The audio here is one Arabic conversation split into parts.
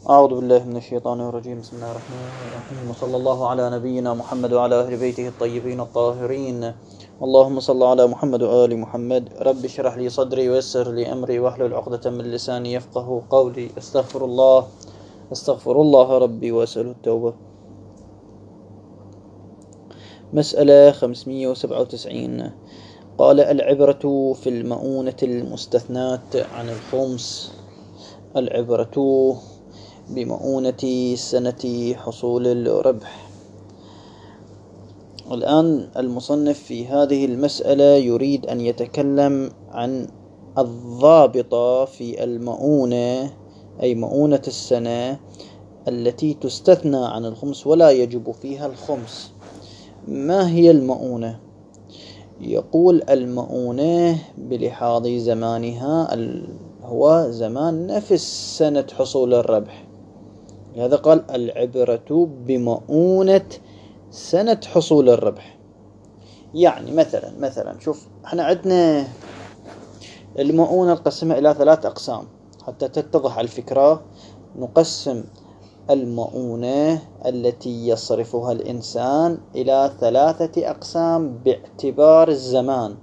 أعوذ بالله من الشيطان الرجيم. بسم الله الرحمن الرحيم، وصلى الله على نبينا محمد وعلى أهل بيته الطيبين الطاهرين. اللهم صل على محمد وآل محمد. رب اشرح لي صدري ويسر لي أمري واحلل عقدة من لساني يفقه قولي. أستغفر الله ربي وأسأل التوبة. مسألة 597. قال: العبرة في المؤونة المستثناة عن الخمس. العبرة بمؤونة سنة حصول الربح. الآن المصنف في هذه المسألة يريد أن يتكلم عن الضابط في المؤونة، أي مؤونة السنة التي تستثنى عن الخمس ولا يجب فيها الخمس. ما هي المؤونة؟ يقول: المؤونة بلحاظ زمانها هو زمان نفس سنة حصول الربح. لهذا قال: العبرة بمؤونة سنة حصول الربح. يعني مثلا شوف، احنا عندنا المؤونة نقسمها إلى 3 أقسام حتى تتضح الفكرة. نقسم المؤونة التي يصرفها الإنسان إلى 3 أقسام باعتبار الزمان.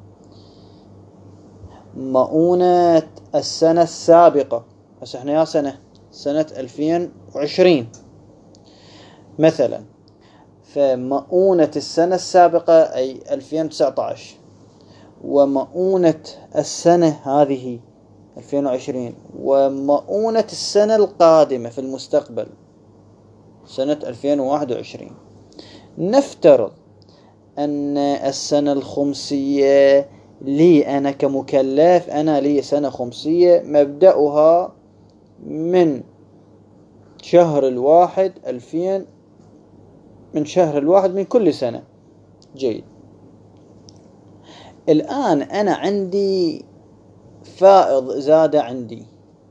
مؤونة السنة السابقة، هسه احنا يا سنة 2020 مثلا، فمؤونة السنة السابقة أي 2019، ومؤونة السنة هذه 2020، ومؤونة السنة القادمة في المستقبل سنة 2021. نفترض أن السنة الخمسية لي أنا كمكلف، أنا لي سنة خمسية مبدأها من شهر 1 2000، من شهر 1 من كل سنة. جيد. الآن أنا عندي فائض زاد عندي،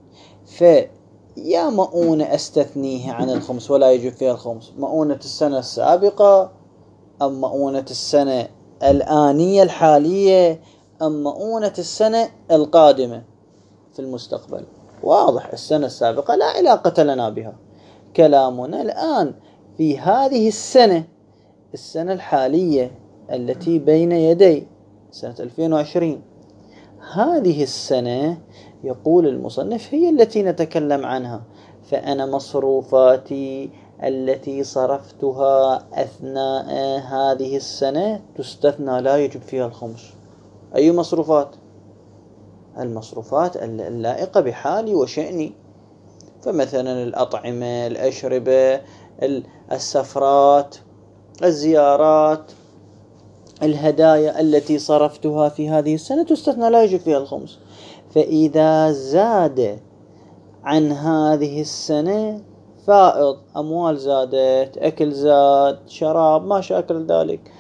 فيا مؤونة أستثنيها عن الخمس ولا يجب فيها الخمس: مؤونة السنة السابقة، أم مؤونة السنة الآنية الحالية، أم مؤونة السنة القادمة في المستقبل. واضح السنة السابقة لا علاقة لنا بها. كلامنا الآن في هذه السنة الحالية التي بين يدي سنة 2020. هذه السنة يقول المصنف هي التي نتكلم عنها. فأنا مصروفاتي التي صرفتها أثناء هذه السنة تستثنى، لا يجب فيها الخمس. أي مصروفات؟ المصروفات اللائقة بحالي وشأني. فمثلا الأطعمة، الأشربة، السفرات، الزيارات، الهدايا التي صرفتها في هذه السنة تستثنى، لا يجب فيها الخمس. فإذا زاد عن هذه السنة فائض، أموال زادت، أكل زاد، شراب، ما شاكل ذلك،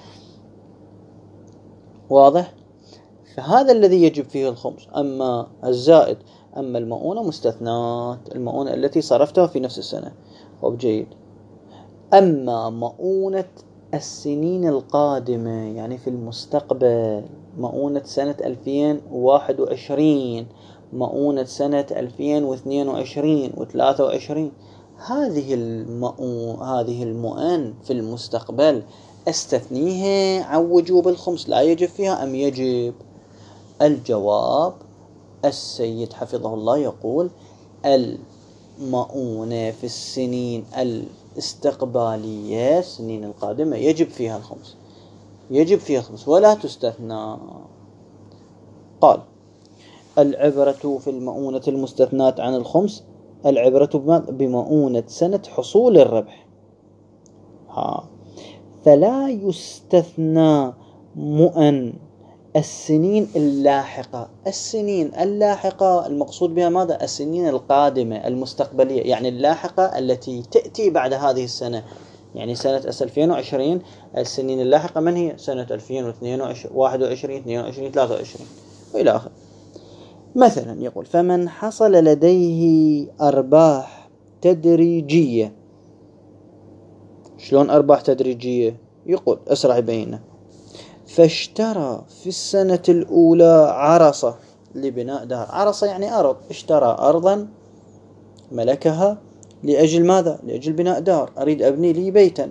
واضح؟ فهذا الذي يجب فيه الخمس. أما الزائد، أما المؤونة مستثنات، المؤونة التي صرفتها في نفس السنة. جيد. أما مؤونة السنين القادمة يعني في المستقبل، مؤونة سنة 2021، مؤونة سنة 2022 و23، هذه المؤن في المستقبل استثنيها عن وجوب الخمس، لا يجب فيها أم يجب؟ الجواب: السيد حفظه الله يقول: المؤونة في السنين الاستقبالية، السنين القادمة، يجب فيها الخمس، يجب فيها الخمس ولا تستثنى. قال: العبرة في المؤونة المستثناة عن الخمس، العبرة بمؤونة سنة حصول الربح. فلا يستثنى مؤن السنين اللاحقة. السنين اللاحقة المقصود بها ماذا؟ السنين القادمة المستقبلية، يعني اللاحقة التي تأتي بعد هذه السنة. يعني سنة 2020 السنين اللاحقة من هي؟ سنة 2022 21 22 23 وإلى آخر. مثلا يقول: فمن حصل لديه أرباح تدريجية. شلون أرباح تدريجية؟ يقول أسرع يبينه: فاشترى في السنة الأولى عرصة لبناء دار. عرصة يعني أرض، اشترى أرضا ملكها لأجل ماذا؟ لأجل بناء دار، أريد أبني لي بيتا.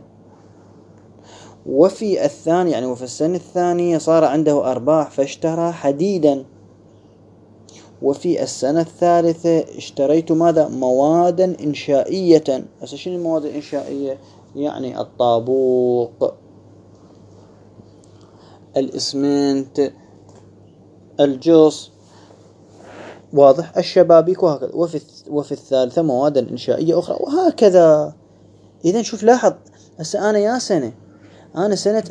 وفي الثاني يعني وفي السنة الثانية صار عنده أرباح فاشترى حديدا. وفي السنة الثالثة اشتريت ماذا؟ موادا إنشائية. هسه شنو المواد الإنشائية؟ يعني الطابوق، الإسمنت، الجص، واضح، الشبابيك، وهكذا. وفي الثالثة مواد إنشائية أخرى، وهكذا. إذا شوف لاحظ، هسه أنا يا سنة، أنا سنة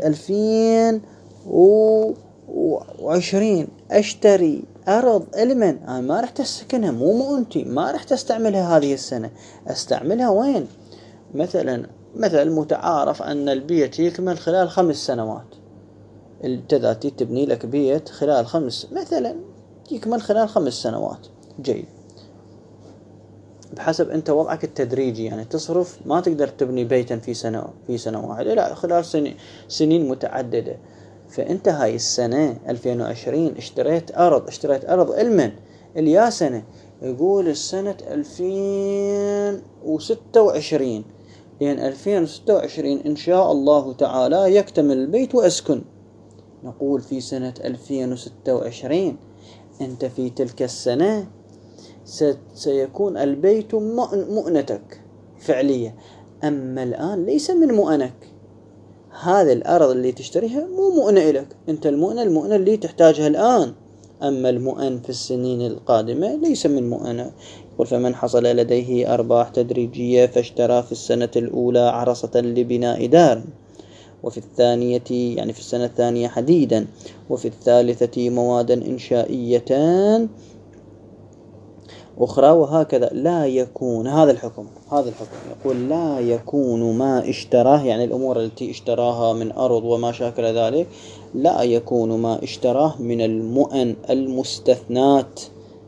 2020 أشتري أرض إلمن، أنا ما رحت أسكنها، مو مؤنتي، ما رحت أستعملها هذه السنة. أستعملها وين؟ مثلا متعارف أن البيت يكمل خلال 5 سنوات. التذاتي تبني لك بيت خلال مثلا يكمل خلال 5 سنوات. جيد، بحسب أنت وضعك التدريجي، يعني تصرف، ما تقدر تبني بيتا في سنة واحدة، لا، خلال سنين متعددة. فأنت هاي السنة 2020 اشتريت أرض علما اليا سنة، يقول السنة 2026، لأن 2026 إن شاء الله تعالى يكتمل البيت وأسكن. نقول في سنة 2026 أنت في تلك السنة سيكون البيت مؤنتك فعلية. أما الآن ليس من مؤنك، هذه الأرض اللي تشتريها مو مؤنة لك، أنت المؤنة اللي تحتاجها الآن. أما المؤن في السنين القادمة ليس من مؤنة. يقول فمن حصل لديه أرباح تدريجية فاشترى في السنة الأولى عرصة لبناء دار، وفي الثانية يعني في السنة الثانية حديدا، وفي الثالثة مواد إنشائية أخرى، وهكذا. لا يكون هذا الحكم يقول لا يكون ما اشتراه، يعني الأمور التي اشتراها من أرض وما شاكل ذلك، لا يكون ما اشتراه من المؤن المستثنات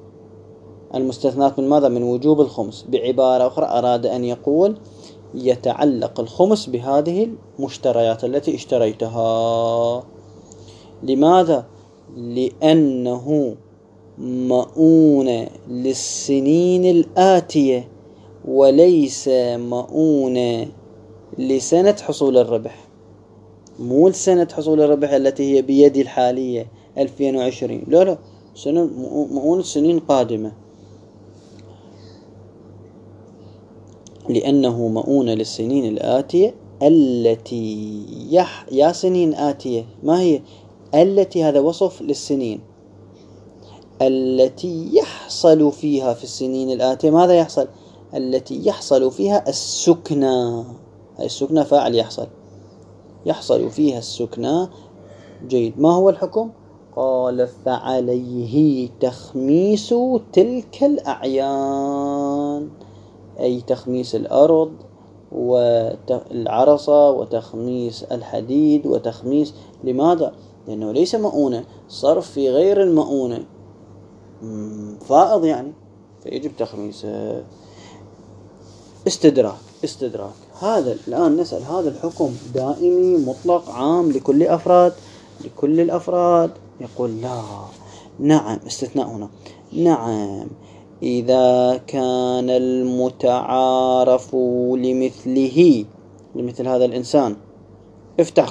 من ماذا؟ من وجوب الخمس. بعبارة أخرى أراد أن يقول يتعلق الخمس بهذه المشتريات التي اشتريتها. لماذا؟ لأنه مؤونة للسنين الآتية، وليس مؤونة لسنة حصول الربح. مو لسنة حصول الربح التي هي بيدي الحالية 2020، لا، سنة مؤونة سنين قادمة. لأنه مؤونة للسنين الآتية التي يا سنين آتية، ما هي التي؟ هذا وصف للسنين التي يحصل فيها في السنين الآتية. ماذا يحصل؟ التي يحصل فيها السكنى. السكنى فاعل يحصل فيها السكنى. جيد، ما هو الحكم؟ قال فعليه تخميس تلك الأعيان، أي تخميس الأرض والعرصة وتخميس الحديد وتخميس. لماذا؟ لأنه ليس مؤونة، صرف في غير المؤونة فائض يعني، فيجب تخميسه. استدراك. هذا الآن نسأل، هذا الحكم دائمي مطلق عام لكل الأفراد؟ يقول لا. نعم، استثناء هنا. نعم، إذا كان المتعارف لمثل هذا الإنسان، افتح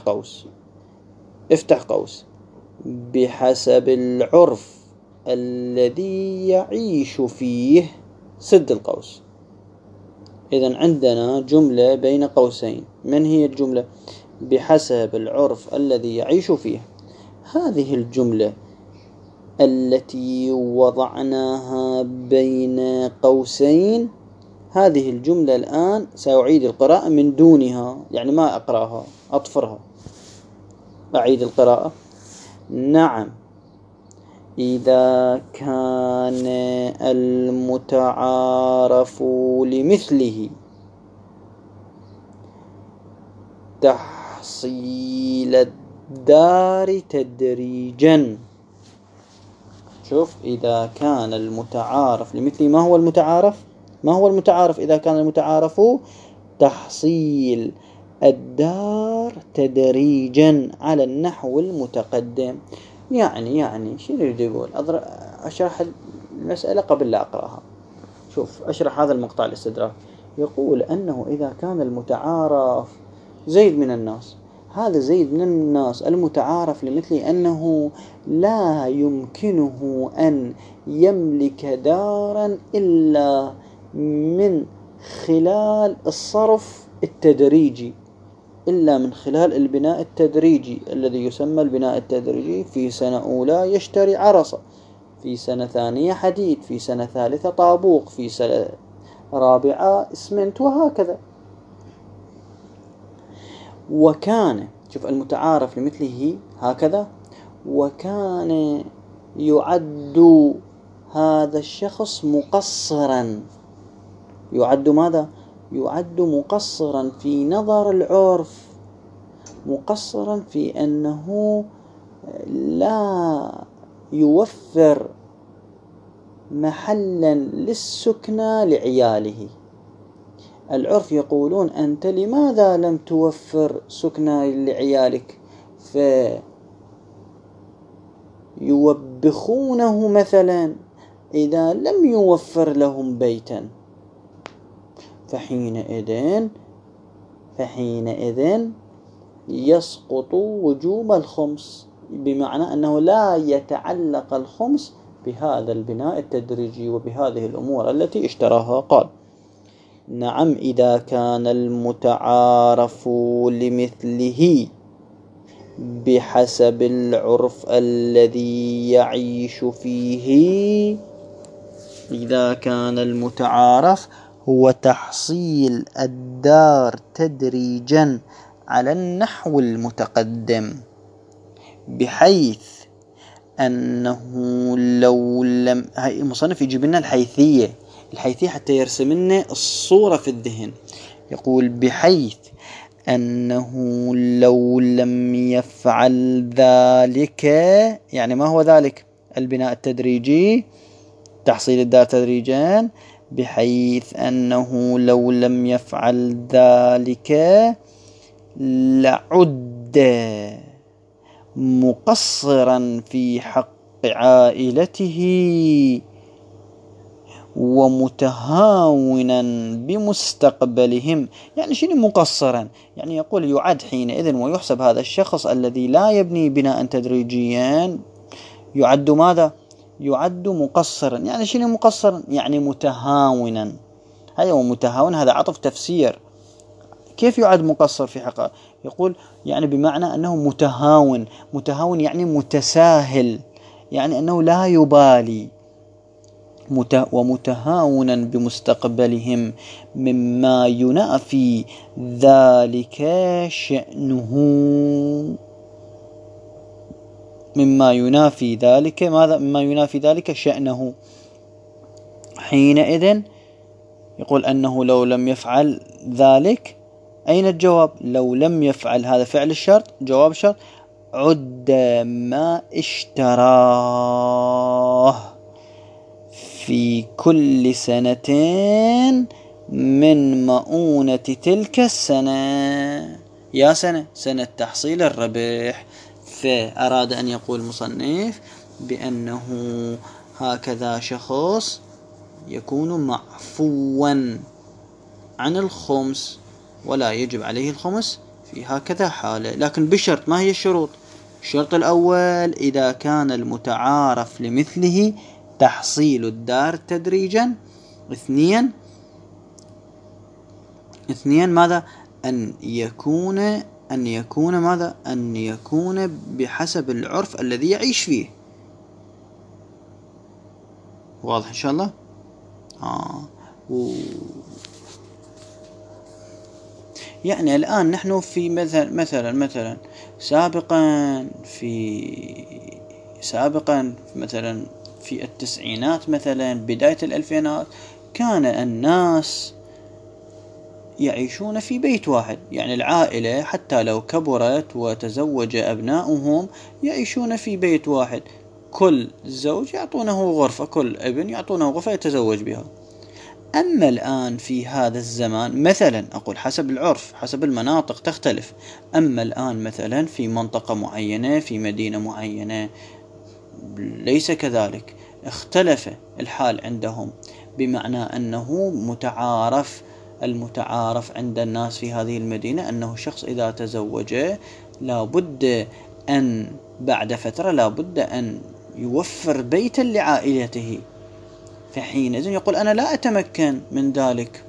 قوس، بحسب العرف الذي يعيش فيه، سد القوس. إذن عندنا جملة بين قوسين، من هي الجملة؟ بحسب العرف الذي يعيش فيه. هذه الجملة التي وضعناها بين قوسين، هذه الجملة الآن سأعيد القراءة من دونها، يعني ما أقرأها، أطفرها، أعيد القراءة. نعم، إذا كان المتعارف لمثله تحصيل الدار تدريجا. شوف، إذا كان المتعارف لمثله، ما هو المتعارف؟ إذا كان المتعارف تحصيل الدار تدريجا على النحو المتقدم. يعني شنو يريد يقول؟ أشرح المسألة قبل لا أقرأها. شوف، أشرح هذا المقطع الاستدراك. يقول أنه إذا كان المتعارف زيد من الناس، هذا زيد من الناس المتعارف لمثله أنه لا يمكنه أن يملك دارا إلا من خلال الصرف التدريجي، إلا من خلال البناء التدريجي الذي يسمى البناء التدريجي. في سنة أولى يشتري عرصة، في سنة ثانية حديد، في سنة ثالثة طابوق، في سنة رابعة اسمنت، وهكذا. وكان، شوف المتعارف لمثله هكذا، وكان يعد هذا الشخص مقصرا. يعد ماذا؟ يعد مقصرا في نظر العرف، مقصرا في أنه لا يوفر محلا للسكنى لعياله. العرف يقولون أنت لماذا لم توفر سكنى لعيالك؟ فيوبخونه مثلا إذا لم يوفر لهم بيتا، فحينئذ يسقط وجوب الخمس، بمعنى أنه لا يتعلق الخمس بهذا البناء التدريجي وبهذه الأمور التي اشتراها. قال: نعم، إذا كان المتعارف لمثله بحسب العرف الذي يعيش فيه. إذا كان المتعارف هو تحصيل الدار تدريجا على النحو المتقدم، بحيث أنه لو لم، هاي المصنف يجيب لنا الحيثية حتى يرسم لنا الصورة في الذهن. يقول: بحيث أنه لو لم يفعل ذلك، يعني ما هو ذلك؟ البناء التدريجي، تحصيل الدار تدريجا، بحيث أنه لو لم يفعل ذلك لعد مقصرا في حق عائلته ومتهاونا بمستقبلهم. يعني شنو مقصرا؟ يعني يقول يعد حينئذ ويحسب هذا الشخص الذي لا يبني بناء تدريجيا، يعد ماذا؟ يعد مقصرا. يعني شنو مقصرا؟ يعني متهاونا. هذا هو متهاون، هذا عطف تفسير. كيف يعد مقصر في حقه؟ يقول يعني بمعنى أنه متهاون يعني متساهل، يعني أنه لا يبالي، ومتهاونا بمستقبلهم، مما ينافي ذلك شأنه. مما ينافي ذلك ماذا؟ مما ينافي ذلك شأنه. حينئذ يقول أنه لو لم يفعل ذلك، أين الجواب؟ لو لم يفعل، هذا فعل الشرط، جواب الشرط، عد ما اشتراه في كل سنة من مؤونة تلك السنة. يا سنة تحصيل الربح. فأراد أن يقول المصنف بأنه هكذا شخص يكون معفوا عن الخمس ولا يجب عليه الخمس في هكذا حالة، لكن بشرط. ما هي الشروط؟ الشرط الأول: إذا كان المتعارف لمثله تحصيل الدار تدريجا. اثنين ماذا؟ أن يكون ماذا؟ أن يكون بحسب العرف الذي يعيش فيه. واضح إن شاء الله؟ يعني الآن نحن في مثلا سابقا مثلا في التسعينات، مثلا بداية الألفينات، كان الناس يعيشون في بيت واحد. يعني العائلة حتى لو كبرت وتزوج أبناؤهم يعيشون في بيت واحد، كل زوج يعطونه غرفة، كل ابن يعطونه غرفة يتزوج بها. أما الآن في هذا الزمان، مثلا أقول حسب العرف، حسب المناطق تختلف. أما الآن مثلا في منطقة معينة، في مدينة معينة، ليس كذلك، اختلف الحال عندهم، بمعنى أنه متعارف المتعارف عند الناس في هذه المدينة أنه شخص إذا تزوج لابد أن بعد فترة لابد أن يوفر بيتا لعائلته، فحينئذ يقول أنا لا أتمكن من ذلك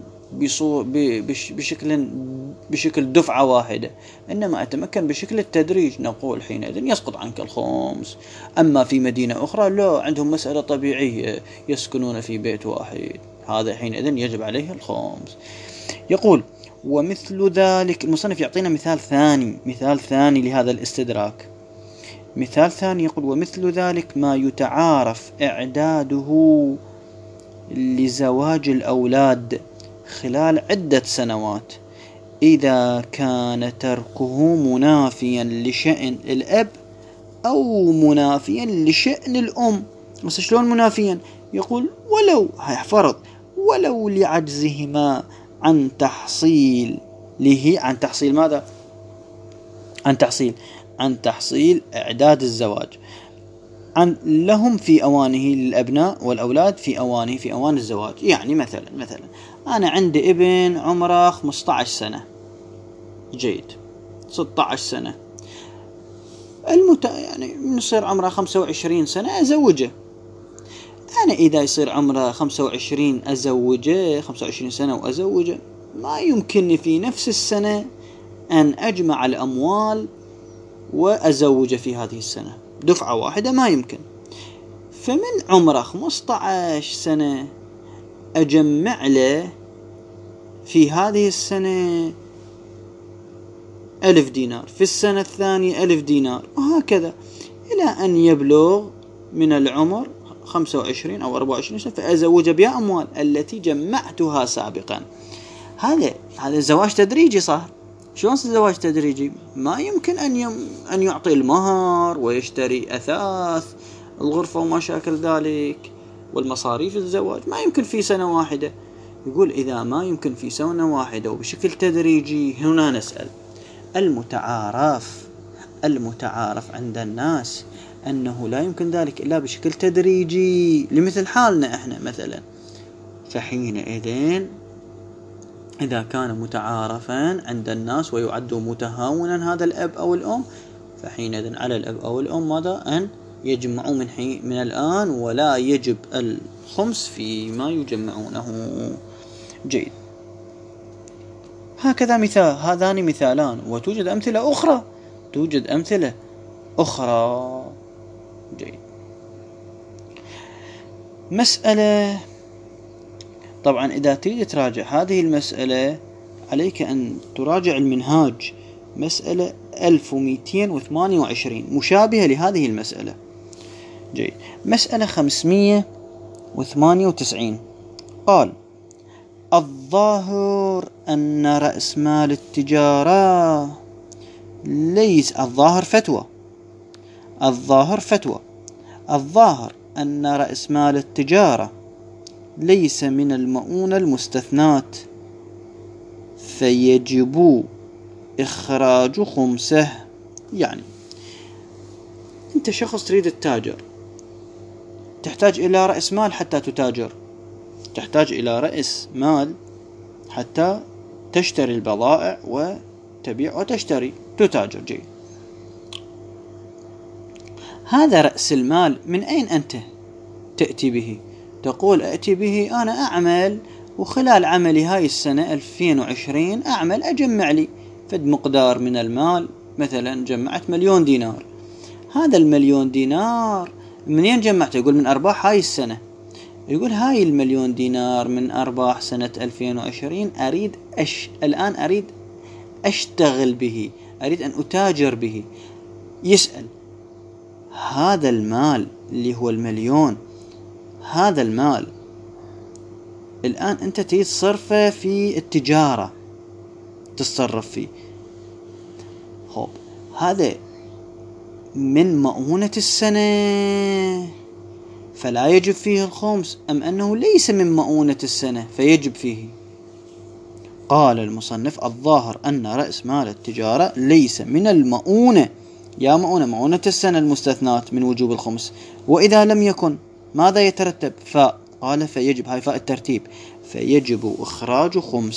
بشكل دفعة واحدة، إنما أتمكن بشكل التدريج. نقول حينئذ يسقط عنك الخمس. أما في مدينة أخرى لا، عندهم مسألة طبيعية، يسكنون في بيت واحد، هذا حينئذ يجب عليه الخمس. يقول ومثل ذلك، المصنف يعطينا مثال ثاني لهذا الاستدراك. مثال ثاني يقول ومثل ذلك ما يتعارف إعداده لزواج الأولاد خلال عدة سنوات إذا كان تركه منافيا لشأن الأب أو منافيا لشأن الأم. بس شلون منافيا؟ يقول ولو لعجزهما عن تحصيل ماذا؟ عن تحصيل إعداد الزواج لهم في أوانه، للأبناء والأولاد في أوان الزواج. يعني مثلا أنا عندي ابن عمره 15 سنة، جيد 16 سنة، يعني من يصير عمره 25 سنة أزوجه. أنا إذا يصير عمره 25 أزوجه، 25 سنة وأزوجه، ما يمكنني في نفس السنة أن أجمع الأموال وأزوجه في هذه السنة دفعة واحدة، ما يمكن. فمن عمره 15 سنة أجمع له في هذه السنة 1000 دينار، في السنة الثانية 1000 دينار، وهكذا إلى أن يبلغ من العمر 25 أو 24 سنة فأزوج بها أموال التي جمعتها سابقا. هذا زواج تدريجي صار. شلون الزواج تدريجي؟ ما يمكن أن يعطي المهر ويشتري أثاث الغرفة وما شاكل ذلك والمصاريف الزواج، ما يمكن في سنة واحدة. يقول إذا ما يمكن في سنة واحدة وبشكل تدريجي، هنا نسأل المتعارف عند الناس أنه لا يمكن ذلك إلا بشكل تدريجي لمثل حالنا إحنا مثلا، فحينئذ إذا كان متعارفا عند الناس ويعد متهاونا هذا الأب أو الأم، فحينئذ على الأب أو الأم ماذا؟ أن يجمعوا من الآن، ولا يجب الخمس فيما يجمعونه. جيد. هكذا هذان مثالان، وتوجد أمثلة أخرى. جيد. مسألة، طبعا إذا تريد تراجع هذه المسألة عليك أن تراجع المنهاج، مسألة 1228 مشابهة لهذه المسألة. جيد. مسألة 598 قال الظاهر أن رأس مال التجارة ليس الظاهر أن رأس مال التجارة ليس من المؤونة المستثنات، فيجب إخراج خمسه. يعني أنت شخص تريد التاجر، تحتاج إلى رأس مال حتى تتاجر، تحتاج إلى رأس مال حتى تشتري البضائع وتبيع وتشتري تتاجر. جيد. هذا رأس المال من أين أنت تأتي به؟ تقول أأتي به أنا أعمل، وخلال عملي هاي السنة 2020 أعمل أجمع لي فد مقدار من المال، مثلا جمعت 1,000,000 دينار. هذا 1,000,000 دينار منين جمعته؟ يقول من أرباح هاي السنة. يقول هاي 1,000,000 دينار من أرباح سنة 2020 الآن أريد أشتغل به، أريد أن أتاجر به. يسأل هذا المال اللي هو 1,000,000، هذا المال الآن أنت تريد صرفه في التجارة، تتصرف فيه. هذا من مؤونة السنة فلا يجب فيه الخمس، أم أنه ليس من مؤونة السنة فيجب فيه؟ قال المصنف الظاهر أن رأس مال التجارة ليس من المؤونة، مؤونة السنة المستثنات من وجوب الخمس. وإذا لم يكن ماذا يترتب؟ قال فيجب، هاي فاء الترتيب، فيجب إخراج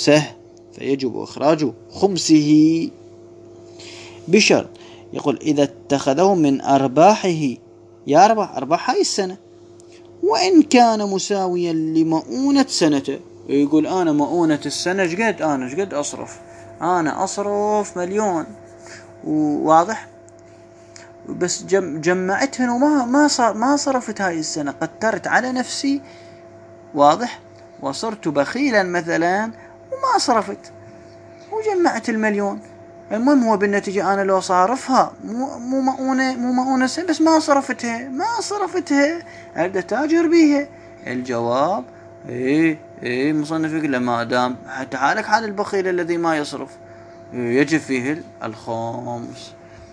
خمسه بشرط. يقول إذا اتخذه من أرباحه، أرباح هاي السنة، وإن كان مساويا لمؤونة سنته. يقول أنا مؤونة السنة شقد أصرف، أنا أصرف 1,000,000، وواضح، بس جمعتهن ما صرفت هاي السنة، قدرت على نفسي، واضح، وصرت بخيلا مثلا وما صرفت، وجمعت 1,000,000. المهم هو بالنتيجة أنا لو صارفها مو مؤونة سنة، بس ما صرفتها أبدأ تاجر بيها. الجواب مصنف يقول ما دام حتى حالك حال البخيل الذي ما يصرف يجب فيه الخمس.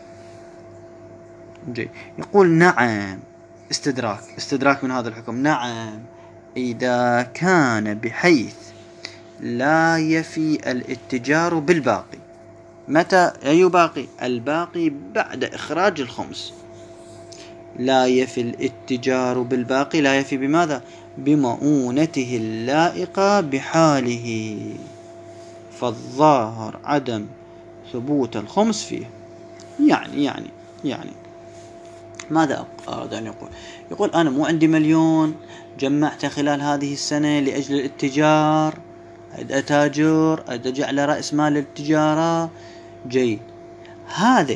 يقول نعم، استدراك من هذا الحكم. نعم إذا كان بحيث لا يفي الاتجار بالباقي. متى أي باقي؟ الباقي بعد إخراج الخمس. لا يفي الاتجار بالباقي، لا يفي بماذا؟ بمؤونته اللائقة بحاله، فالظاهر عدم ثبوت الخمس فيه. يعني ماذا أراد أن يقول؟ يقول أنا مو عندي 1,000,000 جمعتها خلال هذه السنة لأجل الاتجار، أتاجر، أجعل رأس مال التجارة. جيد، هذا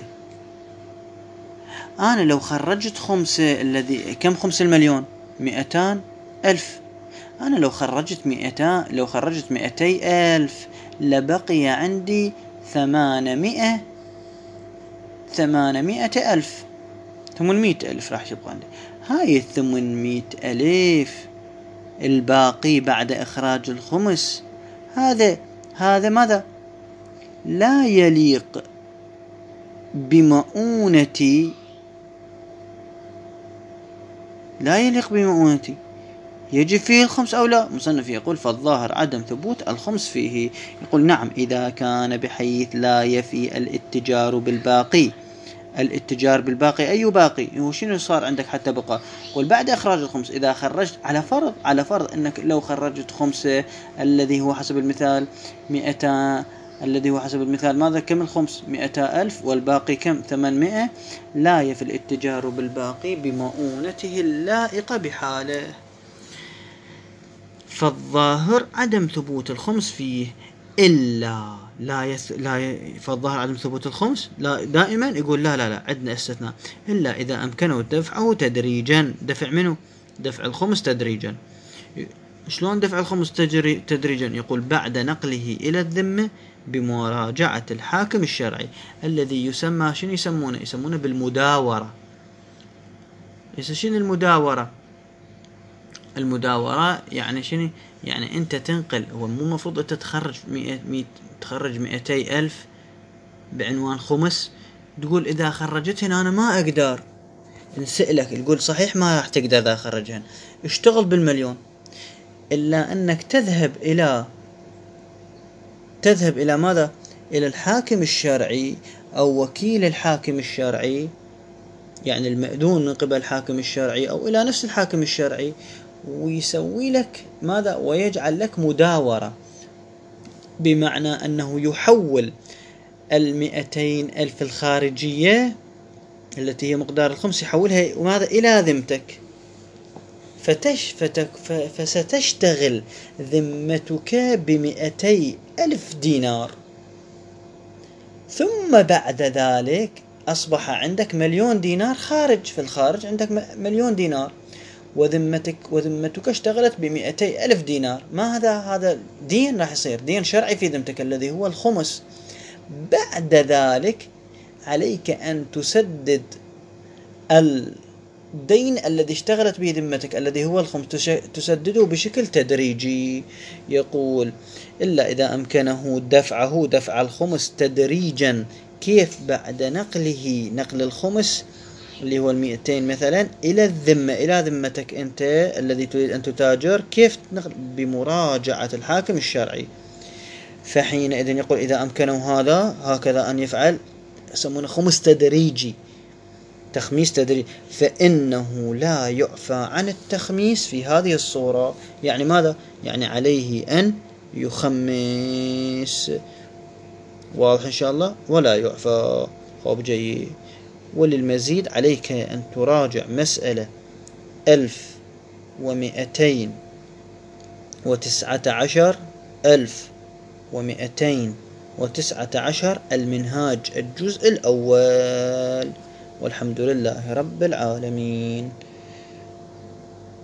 أنا لو خرجت خمسة، الذي كم خمس 1,000,000؟ 200,000. أنا لو خرجت 200,000 لبقي عندي 800,000 راح يبقى عندي. هاي 800,000 الباقي بعد إخراج الخمس، هذا ماذا؟ لا يليق بمؤونتي، يجب فيه الخمس أو لا؟ مصنف يقول فالظاهر عدم ثبوت الخمس فيه. يقول نعم إذا كان بحيث لا يفي الاتجار بالباقي. الاتجار بالباقي أي باقي؟ هو شنو صار عندك حتى بقى؟ قل بعد إخراج الخمس. إذا خرجت على فرض أنك لو خرجت خمسة الذي هو حسب المثال 200، الذي هو حسب المثال ماذا؟ كم الخمس؟ 200,000 والباقي كم؟ 800. لا يفي الاتجار بالباقي بمؤونته اللائقة بحاله، فالظاهر عدم ثبوت الخمس فيه. إلا فالظاهر عدم ثبوت الخمس لا، دائما يقول لا عندنا استثناء، إلا إذا أمكنه دفعه تدريجا. دفع منه؟ دفع الخمس تدريجا. شلون دفع الخمس تدريجا؟ يقول بعد نقله إلى الذمة بمراجعة الحاكم الشرعي الذي يسمى، شنو يسمونه بالمداورة. شنو المداورة يعني شنو؟ يعني أنت تنقل، هو مو مفروض أنت تخرج 200,000 بعنوان خمس، تقول إذا خرجتهن أنا ما أقدر، نسألك تقول صحيح ما راح تقدر إذا خرجهن، اشتغل ب1,000,000. إلا أنك تذهب إلى ماذا؟ إلى الحاكم الشرعي أو وكيل الحاكم الشرعي، يعني المأذون من قبل الحاكم الشرعي، أو إلى نفس الحاكم الشرعي، ويسوي لك ماذا؟ ويجعل لك مداورة، بمعنى أنه يحول 200,000 الخارجية التي هي مقدار الخمس، يحولها وماذا؟ إلى ذمتك، فستشتغل ذمتك 200,000 دينار، ثم بعد ذلك أصبح عندك 1,000,000 دينار خارج، في الخارج عندك 1,000,000 دينار، وذمتك اشتغلت 200,000 دينار. ما هذا دين راح يصير دين شرعي في ذمتك الذي هو الخمس. بعد ذلك عليك أن تسدد الدين الذي اشتغلت به ذمتك الذي هو الخمس، تسدده بشكل تدريجي. يقول إلا إذا أمكنه دفع الخمس تدريجا. كيف؟ بعد نقل الخمس اللي هو 200 مثلا إلى الذمة، إلى ذمتك أنت الذي تريد أن تتاجر. كيف نقل؟ بمراجعة الحاكم الشرعي. فحينئذ يقول إذا أمكنه هكذا أن يفعل، يسمونه خمس تدريجي. تخميس تدريج، فإنه لا يعفى عن التخميس في هذه الصورة. يعني ماذا؟ يعني عليه أن يخمس. واضح إن شاء الله؟ ولا يعفى. خب جيد. وللمزيد عليك أن تراجع مسألة 1219، 1219 المنهاج الجزء الأول. والحمد لله رب العالمين.